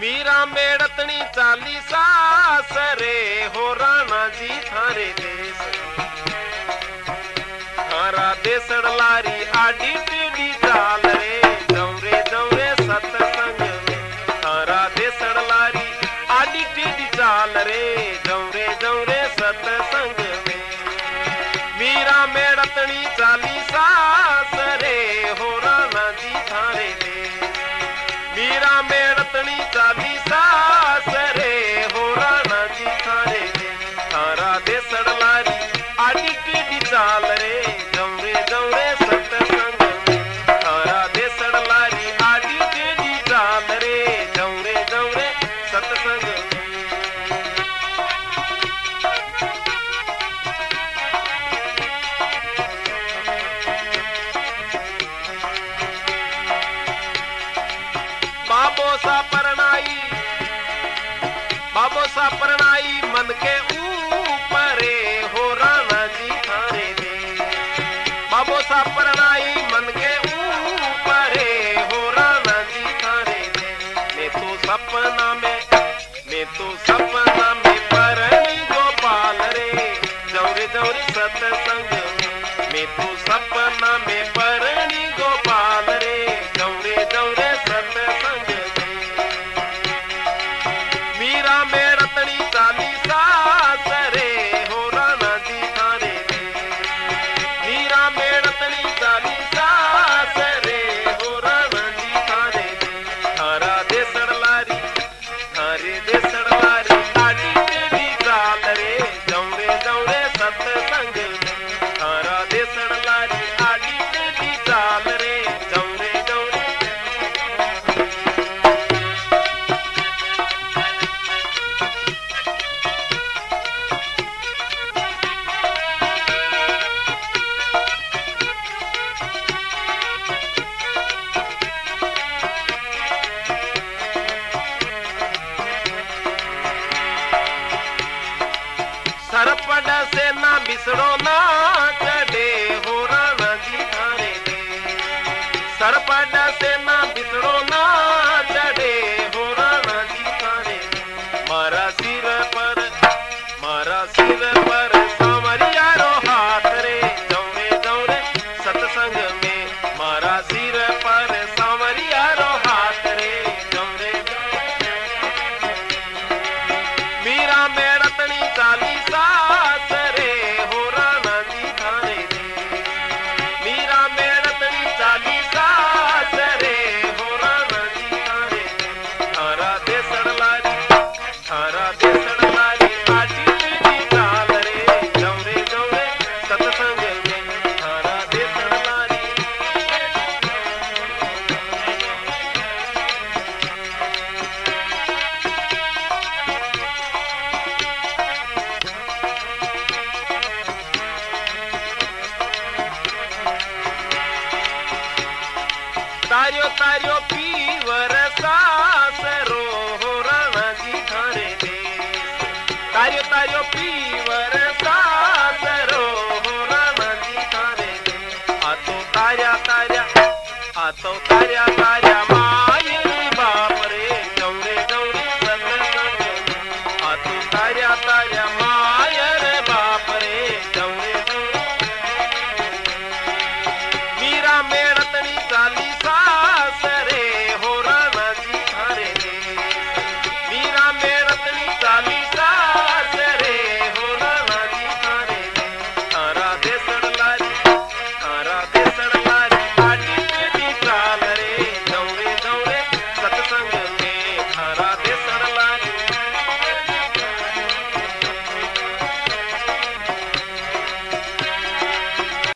मीरा मेड़तनी चालीसा सरे हो राणा जी थारे देश थारा देसड़ लारी आडी टेढ़ी चाल रे जौरे सतसंग में थारा देसड़ लारी आडी टेढ़ी चाल रे जौरे सतसंग में मीरा मेड़तनी चालीसा सरे हो राणा जी थारे देश मीरा मेड़तनी चालीसा सरे हो राणा जी थारे देश थारा देसड़ लारी आडी टेढ़ी चाल रे जौरे सतसंग में थारा देसड़ लारी आडी टेढ़ी चाल रे जौरे सतसंग में बाबो सा परनाई मन के ऊपरे हो राणा जी थारे दे बाबो सा परनाई मन के ऊपरे हो राणा जी थारे दे मैं तो सपना में परनी गोपाल रे जौरे सतसंग में तो सपना में परनी गोपाल रे जौरे सतसंग मीरा मेड़तनी चालीसा सरे हो राणा जी थारे दे मीरा मेड़तनी चालीसा सरे हो राणा जी थारे दे थारा देसड़ लारी आडी टेढ़ी चाल रे जौरे सतसंग में थारा देसड़ लारी आडी टेढ़ी चाल रे जौरे सरपड़ से ना बिसरो ना चढ़े हो राणा जी थारे दे सरपड़ से ना बिसरो ना चढ़े हो राणा जी थारे दे मारा सिर पर सांवरिया रो हाथ रे जौरे सतसंग में मारा सिर पर सांवरिया रो हाथ रे जौरे मीरा मेड़तनी चालीसा सरे हो राणा जी थारे दे मीरा मेड़तनी चालीसा सरे हो राणा जी थारे दे थारा देसड़ लारी आडी टेढ़ी चाल रे जौरे सतसंग में थारा देसड़ लारी तारियो पीवर सासरो हो राणा जी थारे दे तारियो पीवर सासरो हो राणा जी थारे दे आतो तारिया